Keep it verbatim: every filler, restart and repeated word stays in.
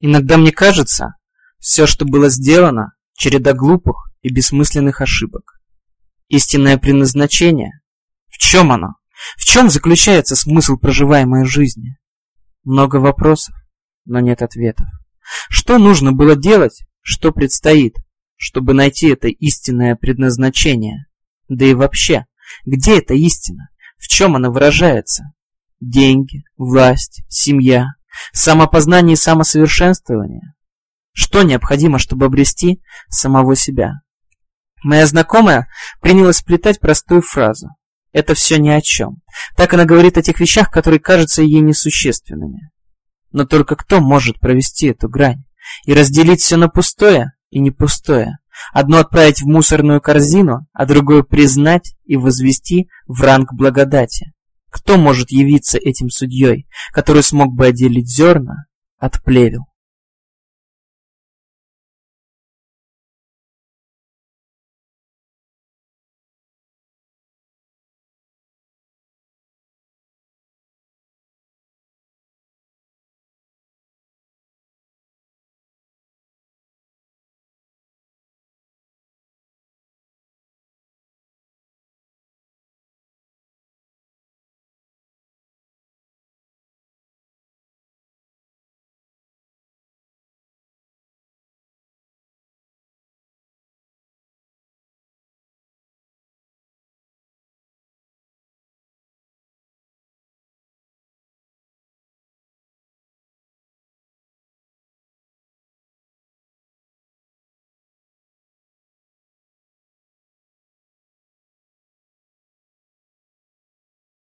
Иногда мне кажется, все, что было сделано, череда глупых и бессмысленных ошибок. Истинное предназначение? В чем оно? В чем заключается смысл проживаемой жизни? Много вопросов, но нет ответов. Что нужно было делать, что предстоит, чтобы найти это истинное предназначение? Да и вообще, где эта истина? В чем она выражается? Деньги, власть, семья, самопознание и самосовершенствование? Что необходимо, чтобы обрести самого себя? Моя знакомая принялась сплетать простую фразу. Это все ни о чем. Так она говорит о тех вещах, которые кажутся ей несущественными. Но только кто может провести эту грань и разделить все на пустое и не пустое? Одно отправить в мусорную корзину, а другое признать и возвести в ранг благодати. Кто может явиться этим судьей, который смог бы отделить зерна от плевел?